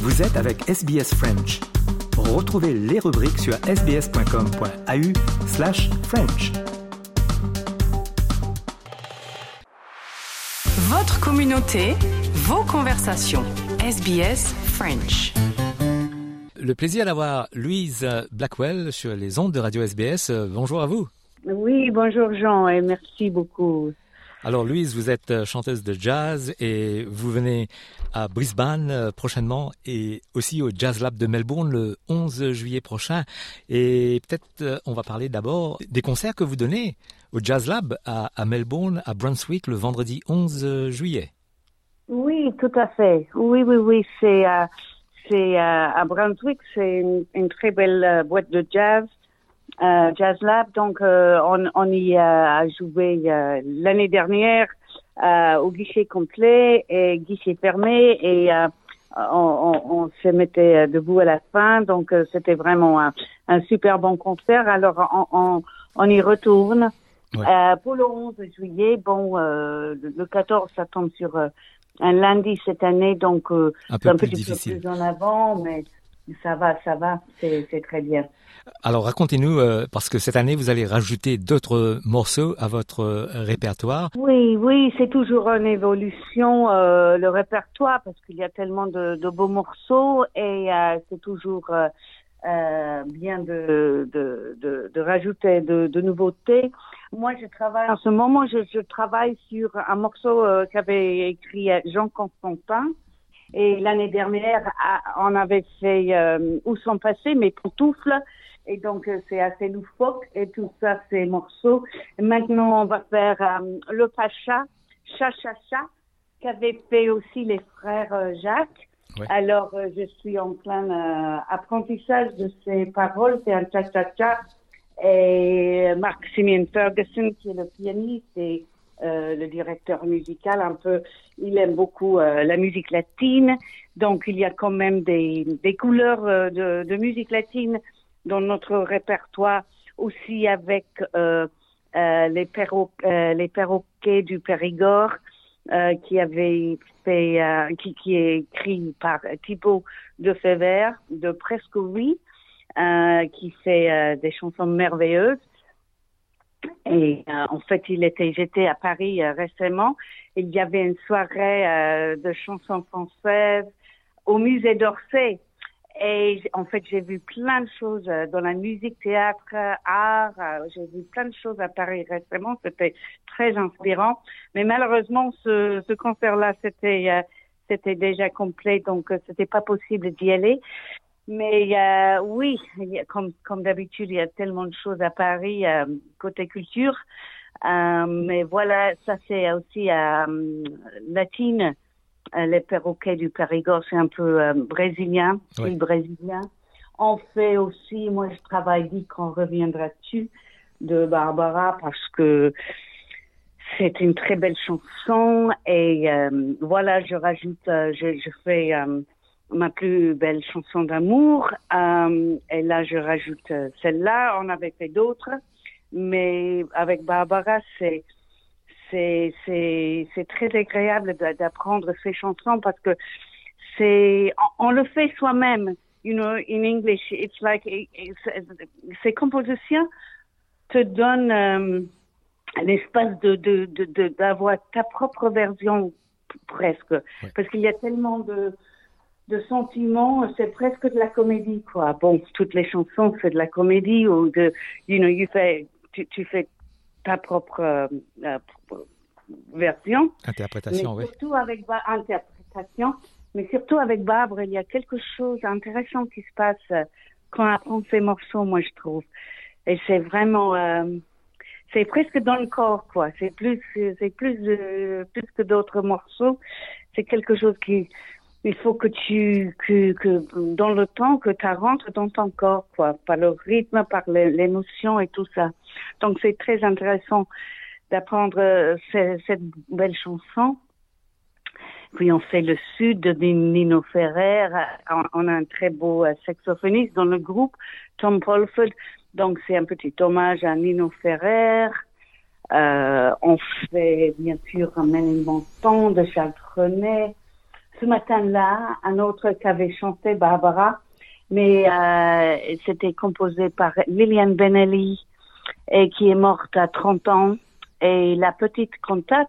Vous êtes avec SBS French. Retrouvez les rubriques sur sbs.com.au/French. Votre communauté, vos conversations. SBS French. Le plaisir d'avoir Louise Blackwell sur les ondes de Radio SBS. Bonjour à vous. Oui, bonjour Jean et merci beaucoup. Alors Louise, vous êtes chanteuse de jazz et vous venez à Brisbane prochainement et aussi au Jazz Lab de Melbourne le 11 juillet prochain. Et peut-être on va parler d'abord des concerts que vous donnez au Jazz Lab à Melbourne, à Brunswick, le vendredi 11 juillet. Oui, tout à fait. Oui, c'est à Brunswick, c'est une très belle boîte de jazz. Jazz Lab, donc on y a joué l'année dernière au guichet complet et guichet fermé et on se mettait debout à la fin, donc c'était vraiment un super bon concert. Alors on y retourne pour le 11 juillet. Bon, le 14 ça tombe sur un lundi cette année, donc c'est un petit peu plus en avant, mais ça va, c'est très bien. Alors racontez-nous, parce que cette année vous allez rajouter d'autres morceaux à votre répertoire. Oui, c'est toujours une évolution, le répertoire, parce qu'il y a tellement de beaux morceaux et c'est toujours bien de rajouter de nouveautés. Moi, je travaille en ce moment, je travaille sur un morceau qu'avait écrit Jean Constantin. Et l'année dernière, on avait fait Où sont passés mes pantoufles. Et donc, c'est assez loufoque. Et tout ça, c'est morceaux. Et maintenant, on va faire Le Pacha, Cha, qu'avaient fait aussi les frères Jacques. Ouais. Alors, je suis en plein apprentissage de ces paroles. C'est un cha-cha-cha. Et Mark Simeon Ferguson, qui est le pianiste et le directeur musical, un peu, il aime beaucoup la musique latine, donc il y a quand même des couleurs de musique latine dans notre répertoire, aussi avec les perroquets du Périgord, qui avait fait, qui est écrit par Thibaut de Fever, de Presque Oui, qui fait des chansons merveilleuses. Et en fait, j'étais à Paris récemment. Il y avait une soirée de chansons françaises au musée d'Orsay. Et en fait, j'ai vu plein de choses dans la musique, théâtre, art. J'ai vu plein de choses à Paris récemment. C'était très inspirant. Mais malheureusement, ce concert-là, c'était déjà complet, donc c'était pas possible d'y aller. Mais oui, comme d'habitude, il y a tellement de choses à Paris côté culture. Mais voilà, ça c'est aussi latine. Les perroquets du Périgord, c'est un peu brésilien, oui. Brésilien. On fait aussi, moi je travaille dit qu'on reviendra dessus de Barbara parce que c'est une très belle chanson et voilà, je rajoute, je fais ma plus belle chanson d'amour. Et là, je rajoute celle-là. On avait fait d'autres, mais avec Barbara, c'est très agréable d'apprendre ces chansons parce que on le fait soi-même. You know, in English, it's like ces compositions te donnent l'espace d'avoir ta propre version presque, ouais. Parce qu'il y a tellement de sentiments, c'est presque de la comédie, quoi. Bon, toutes les chansons, c'est de la comédie ou tu fais ta propre version. Interprétation, oui. Surtout avec interprétation, mais surtout avec Barbara, il y a quelque chose d'intéressant qui se passe quand on apprend ces morceaux, moi, je trouve. Et c'est vraiment, c'est presque dans le corps, quoi. C'est plus que d'autres morceaux. C'est quelque chose il faut que dans le temps, que tu rentres dans ton corps, quoi, par le rythme, par l'émotion et tout ça. Donc, c'est très intéressant d'apprendre cette belle chanson. Puis, on fait le Sud de Nino Ferrer. On a un très beau saxophoniste dans le groupe, Tom Polford. Donc, c'est un petit hommage à Nino Ferrer. On fait, bien sûr, un Ménilmontant de Charles Trenet. ce matin-là, un autre qu'avait chanté Barbara, mais c'était composé par Liliane Benelli, et qui est morte à 30 ans. Et la petite cantate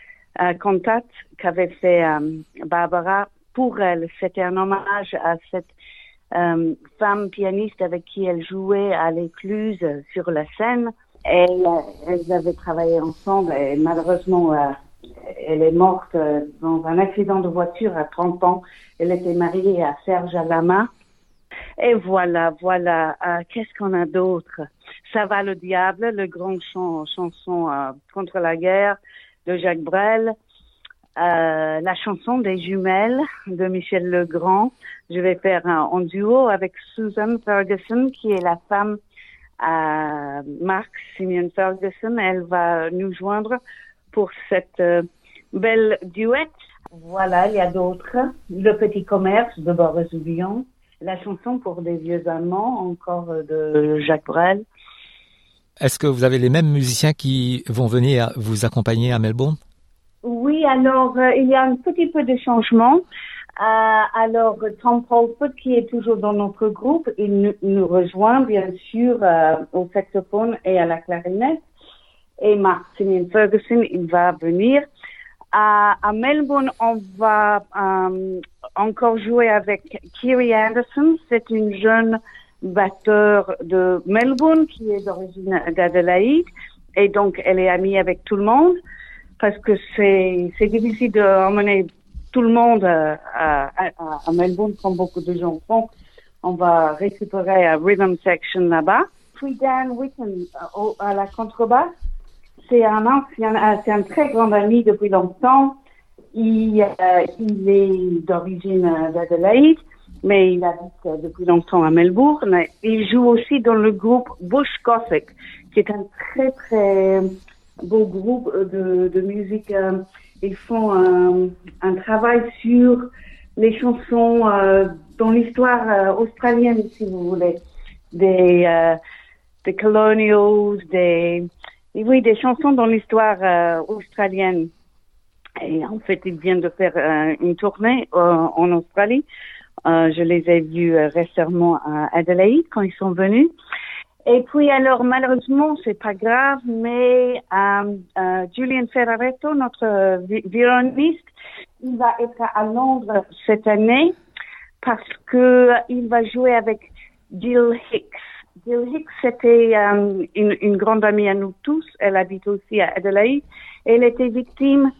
qu'avait fait Barbara, pour elle, c'était un hommage à cette femme pianiste avec qui elle jouait à l'Écluse sur la scène. Et elles avaient travaillé ensemble et malheureusement, elle est morte dans un accident de voiture à 30 ans. Elle était mariée à Serge Lama. Et voilà. Qu'est-ce qu'on a d'autre? Ça va le diable, le grand chanson contre la guerre de Jacques Brel. La chanson des jumelles de Michel Legrand. Je vais faire en duo avec Susan Ferguson, qui est la femme à Mark Simeon Ferguson. Elle va nous joindre pour cette belle duet. Voilà, il y a d'autres. Le petit commerce de Boris Vian. La chanson pour des vieux amants, encore de Jacques Brel. Est-ce que vous avez les mêmes musiciens qui vont venir vous accompagner à Melbourne? Oui, alors il y a un petit peu de changement. Alors Tom Polford, qui est toujours dans notre groupe, il nous rejoint bien sûr au saxophone et à la clarinette. Et Mark Simeon Ferguson, il va venir. À Melbourne, on va encore jouer avec Kiri Anderson. C'est une jeune batteur de Melbourne qui est d'origine d'Adélaïde. Et donc, elle est amie avec tout le monde parce que c'est difficile d'emmener tout le monde à Melbourne comme beaucoup de gens font. On va récupérer un rhythm section là-bas. Puis Dan Witten à la contrebasse. C'est un très grand ami depuis longtemps. Il est d'origine d'Adélaïde, mais il habite depuis longtemps à Melbourne. Il joue aussi dans le groupe Bush Gothic, qui est un très très beau groupe de musique. Ils font un travail sur les chansons dans l'histoire australienne, si vous voulez, des colonials, des chansons dans l'histoire australienne. Et en fait, ils viennent de faire une tournée en Australie. Je les ai vus récemment à Adelaide quand ils sont venus. Et puis alors, malheureusement, c'est pas grave, mais Julian Ferraretto, notre violoniste, il va être à Londres cette année parce que il va jouer avec Jill Hicks. Jill Hicks, c'était une grande amie à nous tous. Elle habite aussi à Adelaide. Elle était victime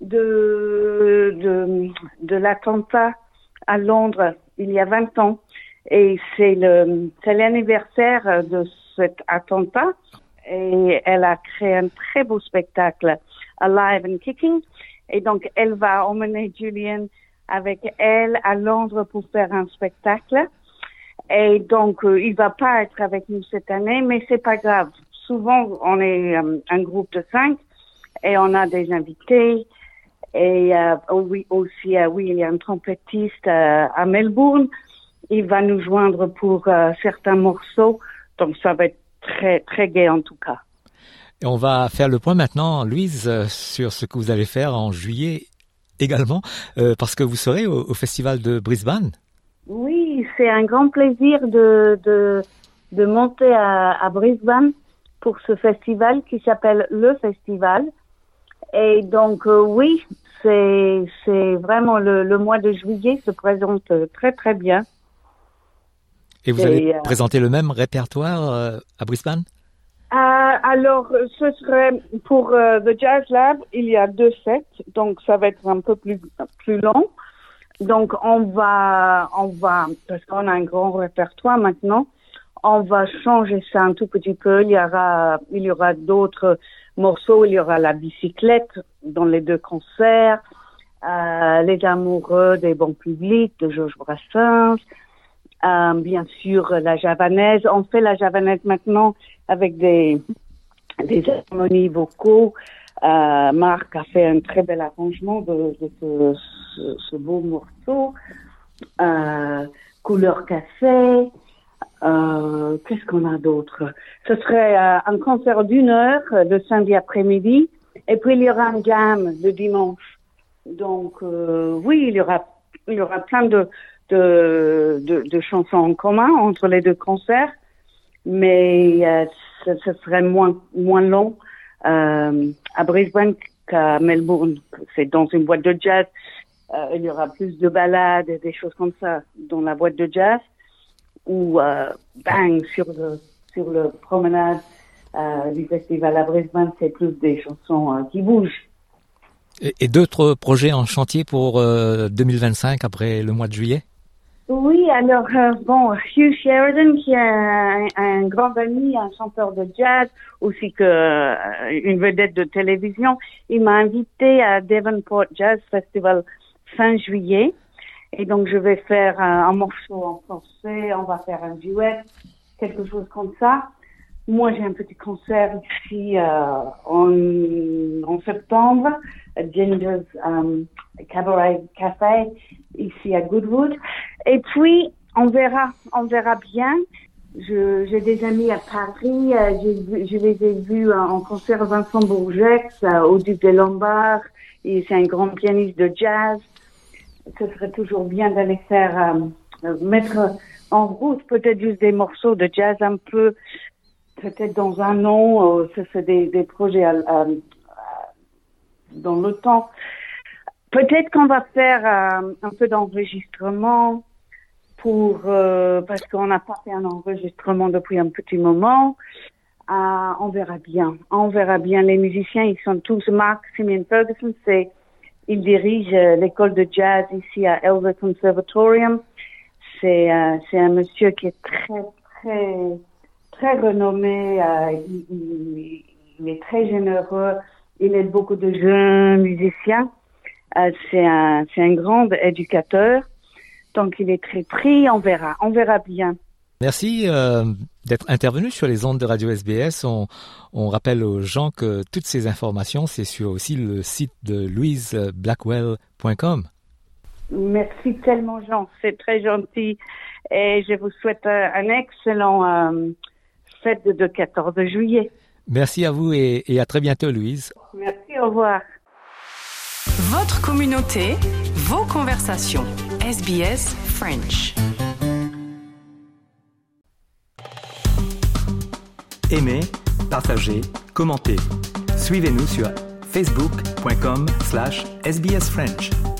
de l'attentat à Londres il y a 20 ans. Et c'est l'anniversaire de cet attentat. Et elle a créé un très beau spectacle, Alive and Kicking. Et donc, elle va emmener Julian avec elle à Londres pour faire un spectacle. Et donc, il va pas être avec nous cette année, mais c'est pas grave. Souvent, on est un groupe de 5 et on a des invités. Et oui, aussi, oui, il y a un trompettiste à Melbourne. Il va nous joindre pour certains morceaux. Donc, ça va être très, très gai en tout cas. Et on va faire le point maintenant, Louise, sur ce que vous allez faire en juillet également, parce que vous serez au Festival de Brisbane. Oui, c'est un grand plaisir de monter à Brisbane pour ce festival qui s'appelle Le Festival. Et donc, oui, c'est vraiment le mois de juillet se présente très, très bien. Et vous allez présenter le même répertoire à Brisbane? Alors, ce serait pour The Jazz Lab, il y a 2 sets, donc ça va être un peu plus long. Donc, on va, parce qu'on a un grand répertoire maintenant, on va changer ça un tout petit peu. Il y aura d'autres morceaux. Il y aura la bicyclette dans les 2 concerts, les amoureux des bons publics de Georges Brassens, bien sûr la javanaise. On fait la javanaise maintenant avec des harmonies vocaux. Marc a fait un très bel arrangement de ce beau morceau. Couleur café. Qu'est-ce qu'on a d'autre? Ce serait un concert d'1 heure le samedi après-midi. Et puis il y aura un jam le dimanche. Donc oui, il y aura Il y aura plein de chansons en commun entre les deux concerts, mais ce serait moins long à Brisbane qu'à Melbourne. C'est dans une boîte de jazz. Il y aura plus de ballades et des choses comme ça dans la boîte de jazz, ou sur le promenade du festival à Brisbane, c'est plus des chansons qui bougent. Et d'autres projets en chantier pour 2025 après le mois de juillet? Oui, alors Hugh Sheridan, qui est un grand ami, un chanteur de jazz, aussi que une vedette de télévision, il m'a invité à Devonport Jazz Festival fin juillet. Et donc je vais faire un morceau en français, on va faire un duet, quelque chose comme ça. Moi, j'ai un petit concert ici en septembre, à Ginger's Cabaret Café, ici à Goodwood. Et puis, on verra bien. J'ai des amis à Paris, je les ai vus en concert Vincent Bourgex, au Duc des Lombards, et c'est un grand pianiste de jazz. Ce serait toujours bien d'aller faire, mettre en route peut-être juste des morceaux de jazz un peu, peut-être dans un an, ce serait des projets dans le temps. Peut-être qu'on va faire un peu d'enregistrement parce qu'on n'a pas fait un enregistrement depuis un petit moment. On verra bien. Les musiciens, ils sont tous. Mark Simeon Ferguson, il dirige l'école de jazz ici à Elva Conservatorium. C'est un monsieur qui est très, très, très renommé. Il est très généreux. Il aide beaucoup de jeunes musiciens. C'est un grand éducateur. Donc, il est très pris. On verra bien. Merci d'être intervenu sur les ondes de Radio SBS. On rappelle aux gens que toutes ces informations, c'est sur aussi le site de louiseblackwell.com. Merci tellement, Jean. C'est très gentil. Et je vous souhaite un excellent fête de 14 juillet. Merci à vous et à très bientôt, Louise. Merci, au revoir. Votre communauté, vos conversations. SBS French. Aimez, partagez, commentez. Suivez-nous sur facebook.com/sbsfrench.